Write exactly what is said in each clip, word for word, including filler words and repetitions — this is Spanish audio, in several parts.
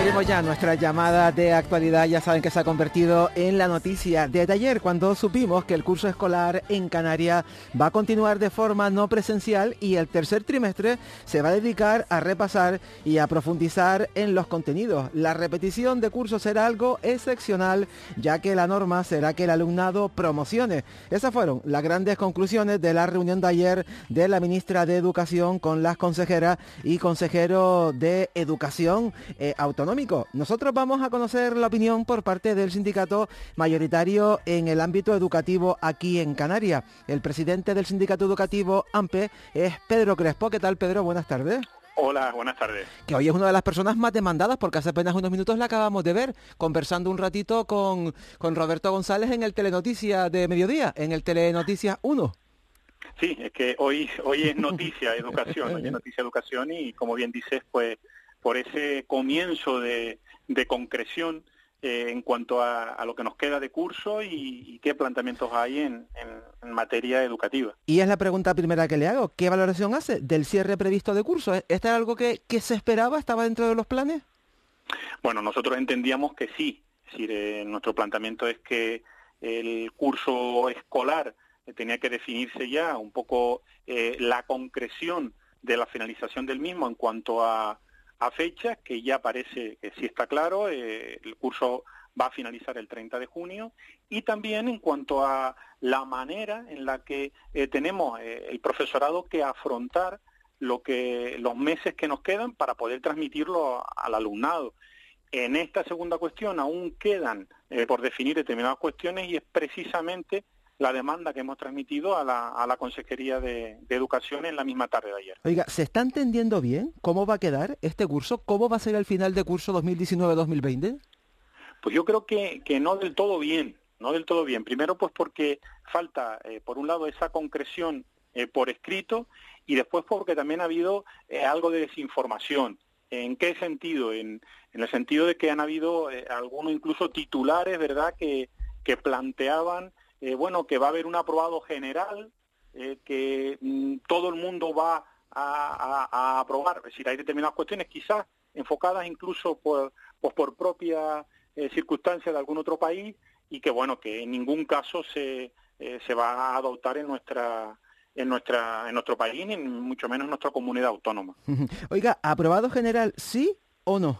Seguimos ya nuestra llamada de actualidad. Ya saben que se ha convertido en la noticia de ayer, cuando supimos que el curso escolar en Canarias va a continuar de forma no presencial y el tercer trimestre se va a dedicar a repasar y a profundizar en los contenidos. La repetición de cursos será algo excepcional, ya que la norma será que el alumnado promocione. Esas fueron las grandes conclusiones de la reunión de ayer de la ministra de Educación con las consejeras y consejeros de Educación eh, Autonómico. Nosotros vamos a conocer la opinión por parte del sindicato mayoritario en el ámbito educativo aquí en Canarias. El presidente del sindicato educativo AMPE es Pedro Crespo. ¿Qué tal, Pedro? Buenas tardes. Hola, buenas tardes. Que hoy es una de las personas más demandadas porque hace apenas unos minutos la acabamos de ver conversando un ratito con, con Roberto González en el Telenoticia de Mediodía, en el Telenoticia uno. Sí, es que hoy hoy es noticia educación, hoy es noticia educación y como bien dices, pues por ese comienzo de, de concreción eh, en cuanto a, a lo que nos queda de curso y, y qué planteamientos hay en, en, en materia educativa. Y es la pregunta primera que le hago. ¿Qué valoración hace del cierre previsto de curso? ¿Este es algo que, que se esperaba? ¿Estaba dentro de los planes? Bueno, nosotros entendíamos que sí. Es decir, eh, nuestro planteamiento es que el curso escolar eh, tenía que definirse ya un poco eh, la concreción de la finalización del mismo en cuanto a a fecha, que ya parece que sí está claro, eh, el curso va a finalizar el treinta de junio, y también en cuanto a la manera en la que eh, tenemos eh, el profesorado que afrontar lo que los meses que nos quedan para poder transmitirlo al alumnado. En esta segunda cuestión aún quedan eh, por definir determinadas cuestiones y es precisamente la demanda que hemos transmitido a la, a la Consejería de, de Educación en la misma tarde de ayer. Oiga, ¿se está entendiendo bien cómo va a quedar este curso? ¿Cómo va a ser el final de curso dos mil diecinueve dos mil veinte? Pues yo creo que, que no del todo bien, no del todo bien. Primero, pues porque falta, eh, por un lado, esa concreción eh, por escrito y después porque también ha habido eh, algo de desinformación. ¿En qué sentido? En, en el sentido de que han habido eh, algunos incluso titulares, ¿verdad?, que, que planteaban Eh, bueno, que va a haber un aprobado general, eh, que mm, todo el mundo va a, a, a aprobar. Es decir, hay determinadas cuestiones quizás enfocadas incluso por, pues por propia eh, circunstancia de algún otro país y que, bueno, que en ningún caso se, eh, se va a adoptar en nuestra en nuestra en nuestro país, ni mucho menos en nuestra comunidad autónoma. Oiga, ¿aprobado general sí o no?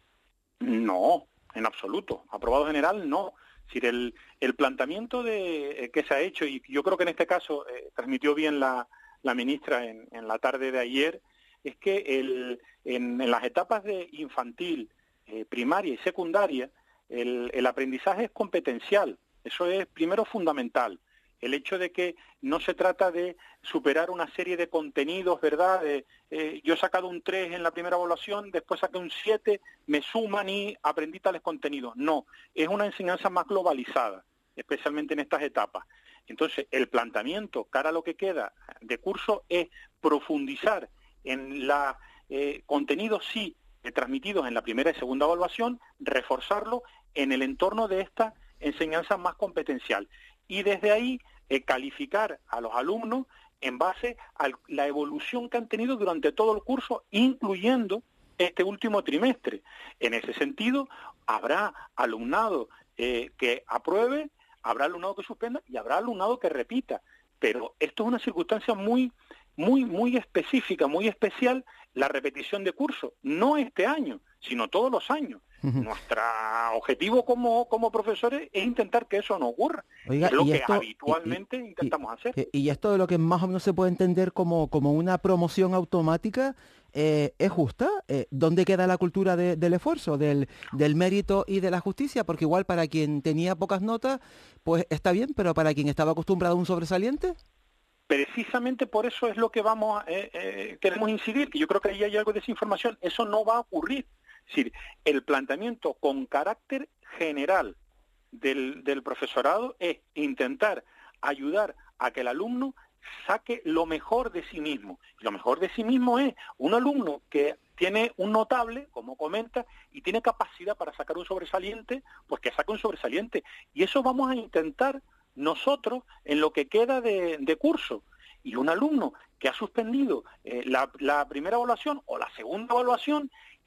No, en absoluto. Aprobado general no. Es decir, el, el planteamiento de, eh, que se ha hecho, y yo creo que en este caso eh, transmitió bien la, la ministra en, en la tarde de ayer, es que el, en, en las etapas de infantil, eh, primaria y secundaria, el, el aprendizaje es competencial. Eso es primero fundamental. El hecho de que no se trata de superar una serie de contenidos, ¿verdad? De, eh, yo he sacado un tres en la primera evaluación, después saqué un siete, me suman y aprendí tales contenidos. No, es una enseñanza más globalizada, especialmente en estas etapas. Entonces, el planteamiento, cara a lo que queda de curso, es profundizar en los eh, contenidos, sí, eh, transmitidos en la primera y segunda evaluación, reforzarlo en el entorno de esta enseñanza más competencial. Y desde ahí eh, calificar a los alumnos en base a la evolución que han tenido durante todo el curso, incluyendo este último trimestre. En ese sentido, habrá alumnado eh, que apruebe, habrá alumnado que suspenda y habrá alumnado que repita. Pero esto es una circunstancia muy, muy, muy específica, muy especial, la repetición de curso. No este año, sino todos los años. Uh-huh. Nuestro objetivo como, como profesores es intentar que eso no ocurra. Oiga, es lo que esto, habitualmente y, y, intentamos hacer. Y, y esto de lo que más o menos se puede entender como, como una promoción automática, eh, ¿es justa? Eh, ¿Dónde queda la cultura de, del esfuerzo, del, del mérito y de la justicia? Porque igual para quien tenía pocas notas, pues está bien, pero para quien estaba acostumbrado a un sobresaliente... Precisamente por eso es lo que vamos a, eh, eh, queremos incidir, que yo creo que ahí hay algo de desinformación. Eso no va a ocurrir. Es decir, el planteamiento con carácter general del, del profesorado es intentar ayudar a que el alumno saque lo mejor de sí mismo. Y lo mejor de sí mismo es un alumno que tiene un notable, como comenta, y tiene capacidad para sacar un sobresaliente, pues que saque un sobresaliente. Y eso vamos a intentar nosotros en lo que queda de, de curso. Y un alumno que ha suspendido eh, la, la primera evaluación o la segunda evaluación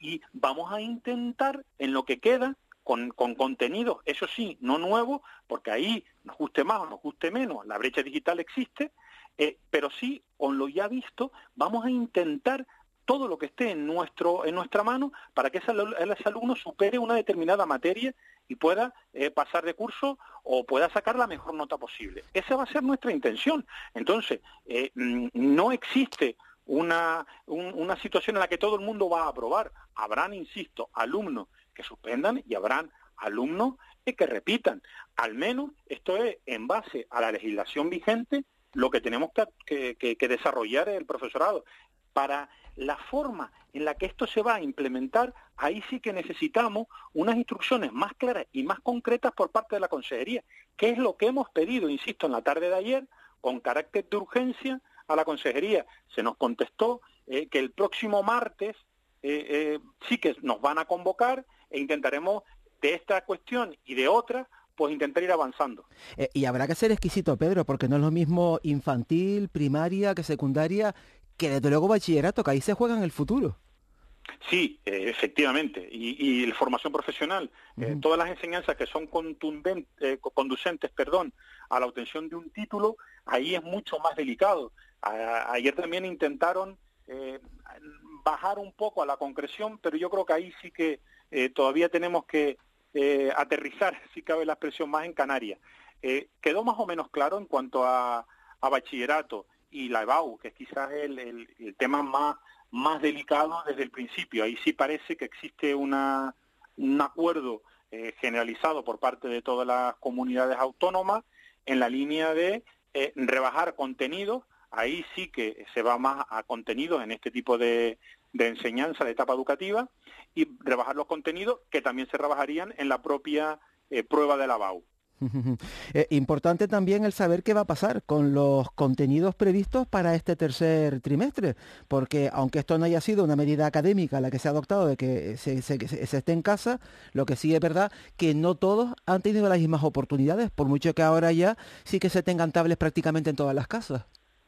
y vamos a intentar, en lo que queda, con, con contenidos, eso sí, no nuevos, porque ahí nos guste más o nos guste menos, la brecha digital existe, eh, pero sí, con lo ya visto, vamos a intentar todo lo que esté en nuestro en nuestra mano para que ese, ese alumno supere una determinada materia y pueda eh, pasar de curso o pueda sacar la mejor nota posible. Esa va a ser nuestra intención. Entonces, eh, no existe una, un, una situación en la que todo el mundo va a aprobar. Habrán, insisto, alumnos que suspendan y habrán alumnos eh, que repitan. Al menos esto es en base a la legislación vigente lo que tenemos que, que, que desarrollar el profesorado. Para la forma en la que esto se va a implementar, ahí sí que necesitamos unas instrucciones más claras y más concretas por parte de la Consejería, que es lo que hemos pedido, insisto, en la tarde de ayer, con carácter de urgencia a la Consejería. Se nos contestó eh, que el próximo martes eh, eh, sí que nos van a convocar e intentaremos de esta cuestión y de otras pues intentar ir avanzando. Eh, y habrá que ser exquisito, Pedro, porque no es lo mismo infantil, primaria que secundaria, que desde luego bachillerato, que ahí se juega en el futuro. Sí, eh, efectivamente, y, y la formación profesional, uh-huh. eh, todas las enseñanzas que son contundentes, eh, conducentes, perdón, a la obtención de un título, ahí es mucho más delicado. A, ayer también intentaron eh, bajar un poco a la concreción, pero yo creo que ahí sí que eh, todavía tenemos que eh, aterrizar, si cabe la expresión, más en Canarias. Eh, quedó más o menos claro en cuanto a, a bachillerato y la E B A U, que es quizás el, el, el tema más, más delicado desde el principio. Ahí sí parece que existe una, un acuerdo eh, generalizado por parte de todas las comunidades autónomas en la línea de eh, rebajar contenidos. Ahí sí que se va más a contenidos en este tipo de, de enseñanza, de etapa educativa, y rebajar los contenidos que también se rebajarían en la propia eh, prueba de la E B A U. Eh, importante también el saber qué va a pasar con los contenidos previstos para este tercer trimestre, porque aunque esto no haya sido una medida académica la que se ha adoptado de que se, se, se, se esté en casa, lo que sí es verdad que no todos han tenido las mismas oportunidades, por mucho que ahora ya sí que se tengan tablets prácticamente en todas las casas.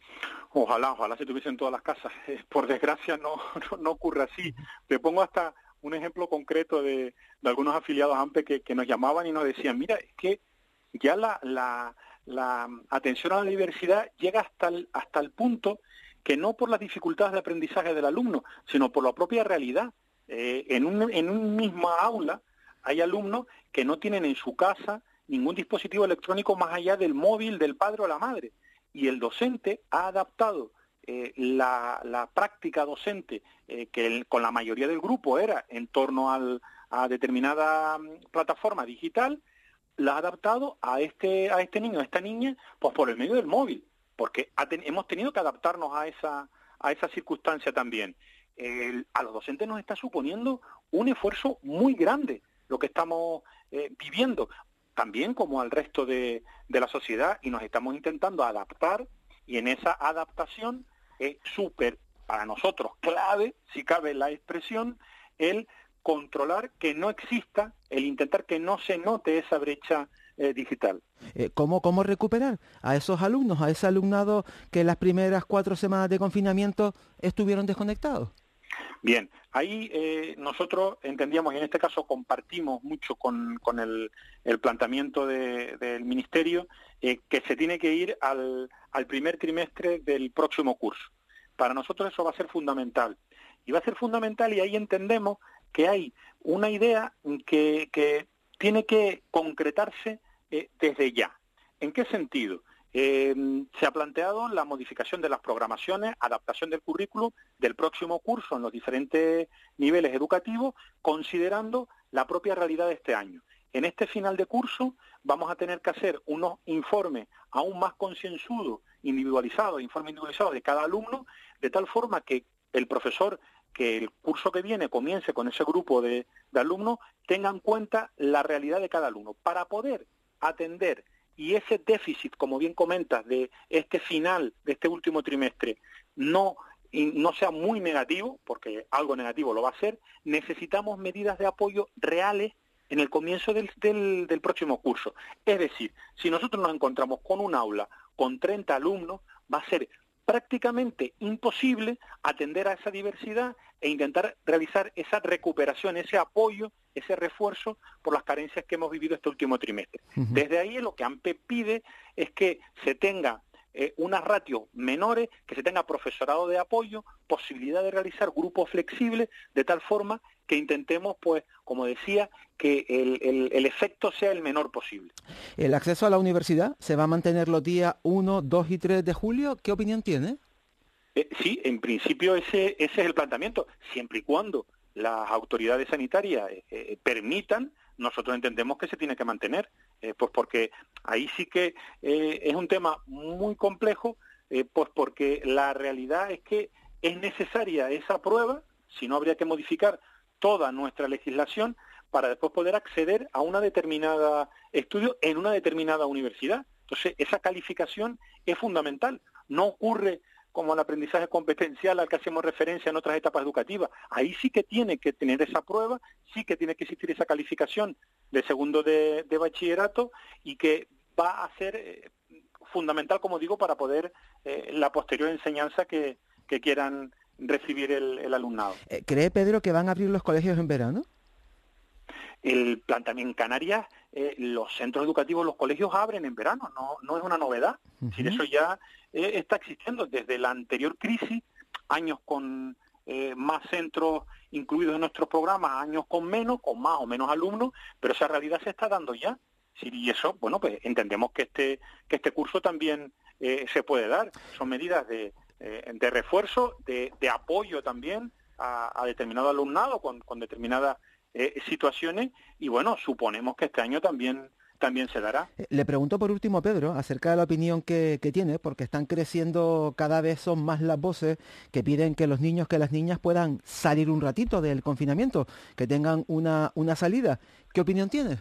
Ojalá, ojalá se tuviesen en todas las casas. Eh, por desgracia no, no, no ocurre así. Te pongo hasta un ejemplo concreto de, de algunos afiliados AMPE que, que nos llamaban y nos decían, mira, es que ya la, la, la atención a la diversidad llega hasta el, hasta el punto que no por las dificultades de aprendizaje del alumno, sino por la propia realidad. Eh, en un en un mismo aula hay alumnos que no tienen en su casa ningún dispositivo electrónico más allá del móvil del padre o la madre. Y el docente ha adaptado eh, la, la práctica docente, eh, que el, con la mayoría del grupo era en torno al, a determinada plataforma digital, la ha adaptado a este a este niño, a esta niña, pues por el medio del móvil, porque ha ten, hemos tenido que adaptarnos a esa a esa circunstancia también. El, a los docentes nos está suponiendo un esfuerzo muy grande lo que estamos eh, viviendo, también como al resto de, de la sociedad, y nos estamos intentando adaptar, y en esa adaptación es súper, para nosotros, clave, si cabe la expresión, el controlar que no exista, el intentar que no se note esa brecha eh, digital. Eh, ¿cómo, ¿Cómo recuperar a esos alumnos, a ese alumnado que en las primeras cuatro semanas de confinamiento estuvieron desconectados? Bien, ahí eh, nosotros entendíamos, y en este caso compartimos mucho con, con el, el planteamiento de, del Ministerio, eh, que se tiene que ir al, al primer trimestre del próximo curso. Para nosotros eso va a ser fundamental. Y va a ser fundamental, y ahí entendemos que hay una idea que, que tiene que concretarse eh, desde ya. ¿En qué sentido? Eh, se ha planteado la modificación de las programaciones, adaptación del currículo del próximo curso en los diferentes niveles educativos, considerando la propia realidad de este año. En este final de curso vamos a tener que hacer unos informes aún más concienzudos, individualizados, informes individualizados de cada alumno, de tal forma que el profesor, que el curso que viene comience con ese grupo de, de alumnos, tenga en cuenta la realidad de cada alumno, para poder atender y ese déficit, como bien comentas, de este final, de este último trimestre, no, no sea muy negativo, porque algo negativo lo va a ser, necesitamos medidas de apoyo reales en el comienzo del, del, del próximo curso. Es decir, si nosotros nos encontramos con un aula con treinta alumnos, va a ser prácticamente imposible atender a esa diversidad e intentar realizar esa recuperación, ese apoyo, ese refuerzo por las carencias que hemos vivido este último trimestre. Uh-huh. Desde ahí lo que AMPE pide es que se tenga eh, unas ratios menores, que se tenga profesorado de apoyo, posibilidad de realizar grupos flexibles, de tal forma que intentemos, pues, como decía, que el, el, el efecto sea el menor posible. ¿El acceso a la universidad se va a mantener los días uno, dos y tres de julio? ¿Qué opinión tiene? Eh, sí, en principio ese, ese es el planteamiento, siempre y cuando las autoridades sanitarias eh, eh, permitan, nosotros entendemos que se tiene que mantener, eh, pues porque ahí sí que eh, es un tema muy complejo, eh, pues porque la realidad es que es necesaria esa prueba, si no habría que modificar toda nuestra legislación para después poder acceder a una determinada estudio en una determinada universidad. Entonces, esa calificación es fundamental. No ocurre como el aprendizaje competencial al que hacemos referencia en otras etapas educativas. Ahí sí que tiene que tener esa prueba, sí que tiene que existir esa calificación de segundo de, de bachillerato y que va a ser eh, fundamental, como digo, para poder eh, la posterior enseñanza que, que quieran recibir el, el alumnado. ¿Cree, Pedro, que van a abrir los colegios en verano? El plan también en Canarias, eh, los centros educativos, los colegios abren en verano, no, no es una novedad. Uh-huh. Es decir, eso ya eh, está existiendo desde la anterior crisis, años con eh, más centros incluidos en nuestros programas, años con menos, con más o menos alumnos, pero esa realidad se está dando ya. Y eso, bueno, pues entendemos que este que este curso también eh, se puede dar. Son medidas de, eh, de refuerzo, de, de apoyo también a, a determinado alumnado con, con determinadas eh, situaciones y, bueno, suponemos que este año también también se dará. Le pregunto por último, Pedro, acerca de la opinión que, que tiene, porque están creciendo, cada vez son más las voces que piden que los niños, que las niñas puedan salir un ratito del confinamiento, que tengan una, una salida. ¿Qué opinión tiene?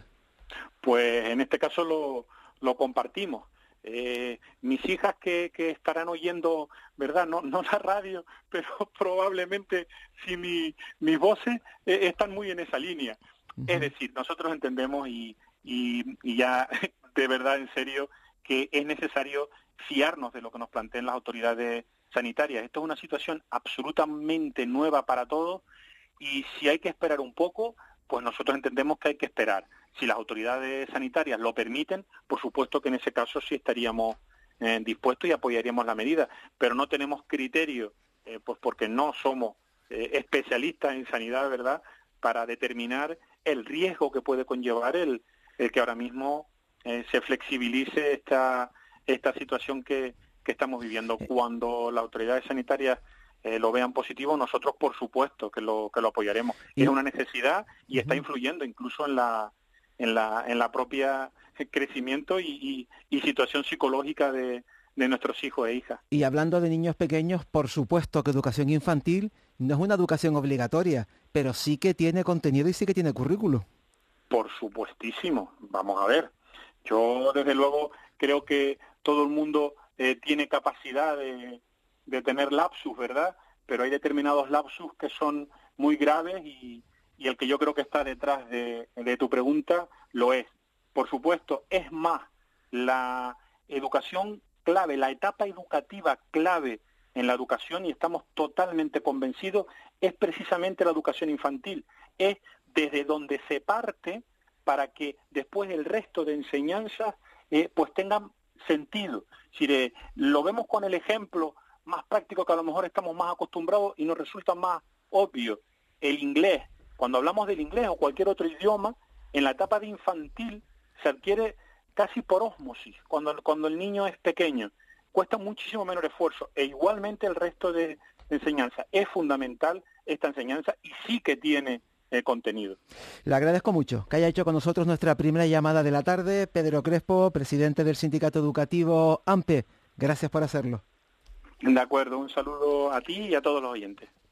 Pues en este caso lo, lo compartimos. Eh, mis hijas que, que estarán oyendo, ¿verdad? No, no la radio, pero probablemente sí mi, mis voces eh, están muy en esa línea. Uh-huh. Es decir, nosotros entendemos y, y, y ya de verdad en serio que es necesario fiarnos de lo que nos planteen las autoridades sanitarias. Esto es una situación absolutamente nueva para todos y si hay que esperar un poco, pues nosotros entendemos que hay que esperar. Si las autoridades sanitarias lo permiten, por supuesto que en ese caso sí estaríamos eh, dispuestos y apoyaríamos la medida, pero no tenemos criterio, eh, pues porque no somos eh, especialistas en sanidad, ¿verdad?, para determinar el riesgo que puede conllevar el, el que ahora mismo eh, se flexibilice esta esta situación que, que estamos viviendo. Cuando las autoridades sanitarias Eh, lo vean positivo, nosotros por supuesto que lo que lo apoyaremos. ¿Y? Es una necesidad y uh-huh. está influyendo incluso en la en la en la propia crecimiento y, y, y situación psicológica de, de nuestros hijos e hijas. Y hablando de niños pequeños, por supuesto que educación infantil no es una educación obligatoria, pero sí que tiene contenido y sí que tiene currículo. Por supuestísimo. Vamos a ver. Yo desde luego creo que todo el mundo eh, tiene capacidad de de tener lapsus, ¿verdad? Pero hay determinados lapsus que son muy graves y, y el que yo creo que está detrás de, de tu pregunta lo es. Por supuesto, es más, la educación clave, la etapa educativa clave en la educación, y estamos totalmente convencidos, es precisamente la educación infantil. Es desde donde se parte para que después el resto de enseñanzas eh, pues tengan sentido. Si de, lo vemos con el ejemplo más práctico que a lo mejor estamos más acostumbrados y nos resulta más obvio, el inglés. Cuando hablamos del inglés o cualquier otro idioma, en la etapa de infantil se adquiere casi por ósmosis, cuando, cuando el niño es pequeño. Cuesta muchísimo menor esfuerzo e igualmente el resto de, de enseñanza. Es fundamental esta enseñanza y sí que tiene eh, contenido. Le agradezco mucho que haya hecho con nosotros nuestra primera llamada de la tarde. Pedro Crespo, presidente del Sindicato Educativo AMPE. Gracias por hacerlo. De acuerdo, un saludo a ti y a todos los oyentes.